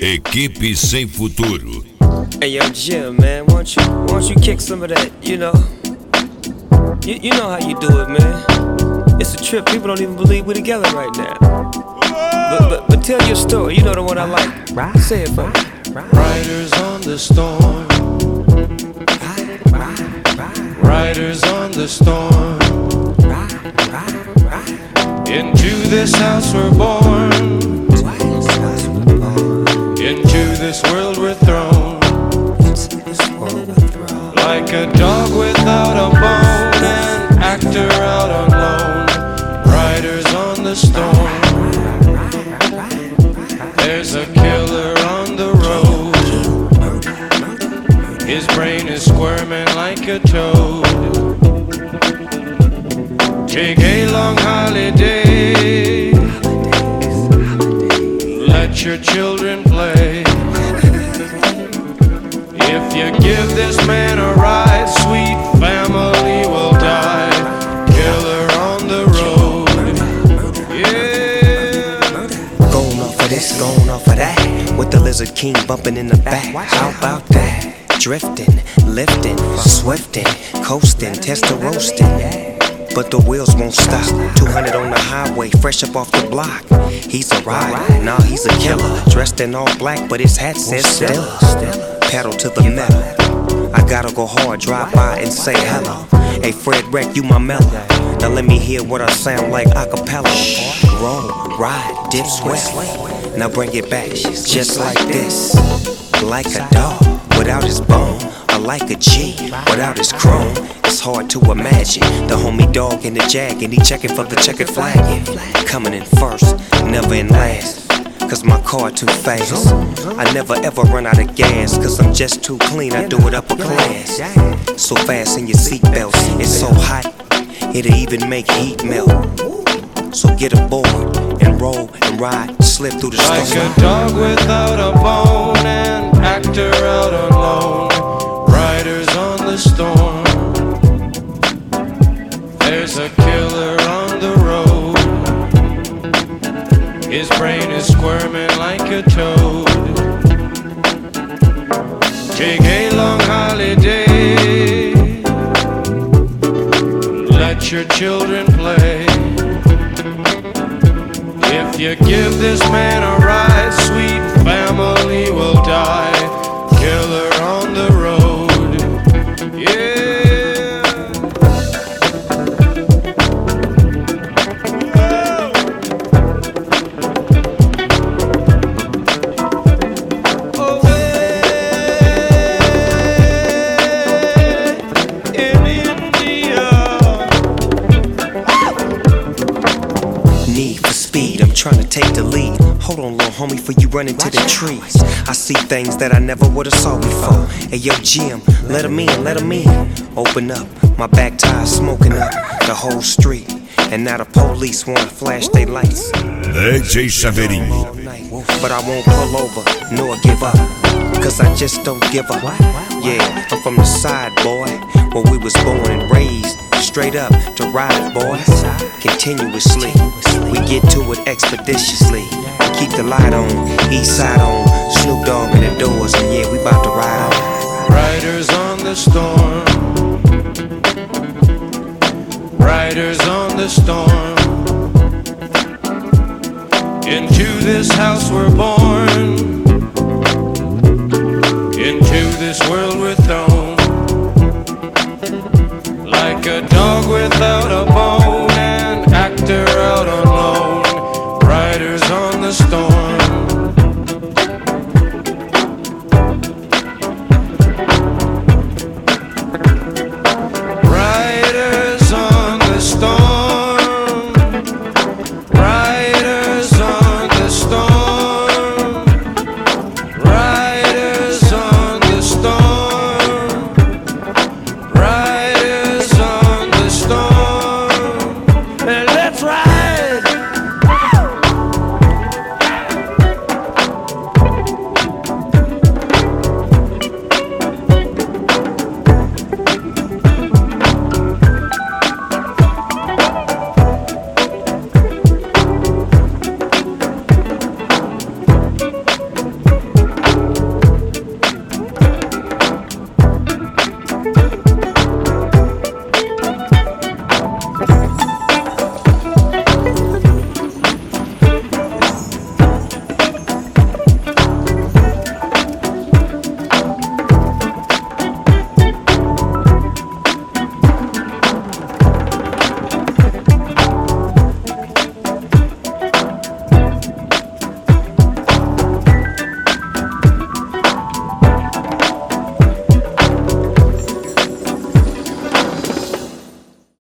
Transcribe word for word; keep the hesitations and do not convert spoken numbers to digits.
Equipe Sem Futuro. Hey yo, Jim, man, why don't you, why don't you kick some of that, you know? You, you know how you do it, man. It's a trip, people don't even believe we're together right now. But, but, but tell your story, you know the one I like. Right. Say it for me. Riders on the storm. Riders on the storm. Into this house we're born. Into this world we're thrown. Like a dog without a bone, an actor out on loan. Riders on the storm. There's a killer on the road. His brain is squirming like a toad. Take a long holiday. Let your children play. If you give this man a ride, sweet family will die. Killer on the road. Yeah. Going off of this, going off of that. With the Lizard King bumping in the back. How about that? Drifting, lifting, swifting, coasting, test roasting. But the wheels won't stop. two hundred on the highway, fresh up off the block. He's a rider, nah, he's a killer. Dressed in all black, but his hat says Stella. Pedal to the metal. I gotta go hard, drive by and say hello. Hey Fred Wreck, you my mellow. Now let me hear what I sound like a cappella. Roll, ride, dip, sweat. Now bring it back, just like this. Like a dog without his bone, or like a G without his chrome. It's hard to imagine the homie dog in the jag, and he checking for the checkered flag. Coming in first, never in last, cause my car too fast. I never ever run out of gas, cause I'm just too clean, I do it upper class. So fast in your seatbelts, it's so hot, it'll even make heat melt. So get aboard and roll and ride, slip through the storm. Like a dog without a bone, an actor out on loan. Riders on the storm. There's a killer on the road. His brain is squirming like a toad. Take a long holiday. Let your children play. If you give this man a ride, sweet family will die. Killer on the road. Yeah. Trying to take the lead. Hold on, little homie, for you run into the trees. I see things that I never would've saw before. Hey, yo, Jim, let him in, let him in. Open up, my back tire smoking up the whole street. And now the police wanna flash their lights. D J Chaveirinho. But I won't pull over, nor give up, cause I just don't give up. Yeah, I'm from the side, boy, where we was born and raised. Straight up to ride, boy, continuously. We get to it expeditiously. Keep the light on, east side on, Snoop Dogg in the doors, and yeah, we bout to ride on. Riders on the storm. Riders on the storm. Into this house we're born. Into this world we're thrown. Like a dog without a bone, an actor out on loan. Riders on the storm.